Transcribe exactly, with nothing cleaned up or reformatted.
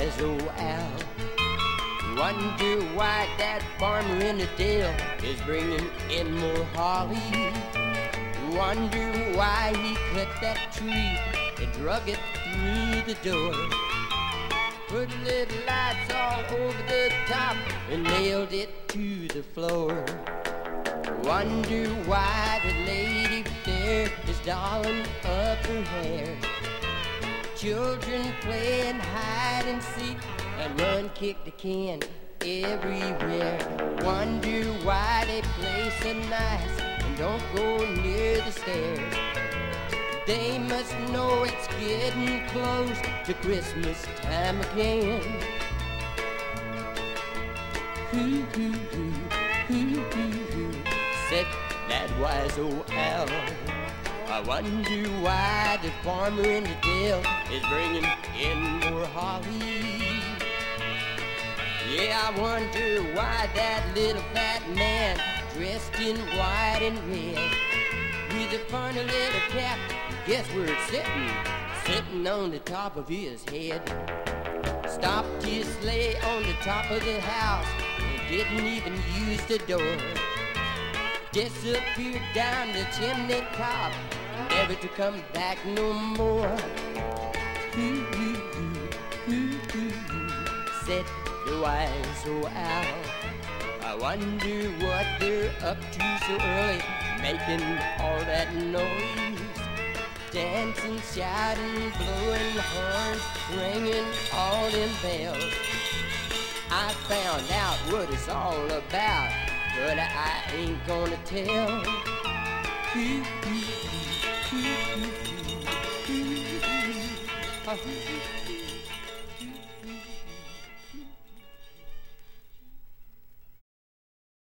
wise old owl. Wonder why that farmer in the dale is bringing in more holly. Wonder why he cut that tree and drug it through the door. Put little lights all over the top and nailed it to the floor. Wonder why the lady there is dolling up her hair. Children playing hide and seek and run kick the can everywhere. Wonder why they play so nice and don't go near the stairs. They must know it's getting close to Christmas time again. Hoo hoo hoo, hoo hoo hoo, said that wise old owl. I wonder why the farmer in the dale is bringing in more holly. Yeah, I wonder why that little fat man dressed in white and red with a funny little cap, guess where it's sitting? Sitting on the top of his head. Stopped his sleigh on the top of the house and didn't even use the door. Disappeared down the chimney top, never to come back no more. Hoo hoo hoo, hoo hoo hoo, said the wise old owl. I wonder what they're up to so early, making all that noise. Dancing, shouting, blowing horns, ringing all them bells. I found out what it's all about, but I ain't gonna tell. Hoo hoo hoo, hoo hoo hoo, hoo hoo hoo.